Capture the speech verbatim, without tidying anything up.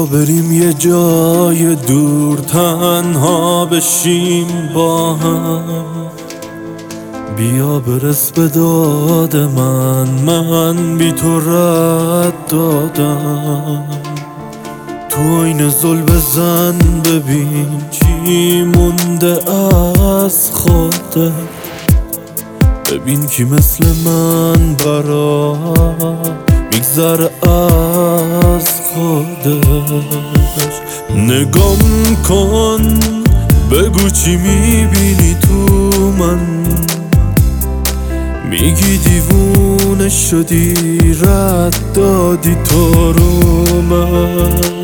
بیا بریم یه جای دور تنها بشیم با هم، بیا برس به داد من، من بی تو رد دادم. تو این زل بزن ببین چی مونده از خودت، ببین کی مثل من برا میگذره از خودش. نگام کن بگو چی میبینی تو من، میگی دیوونه شدی رد دادی تو رو من.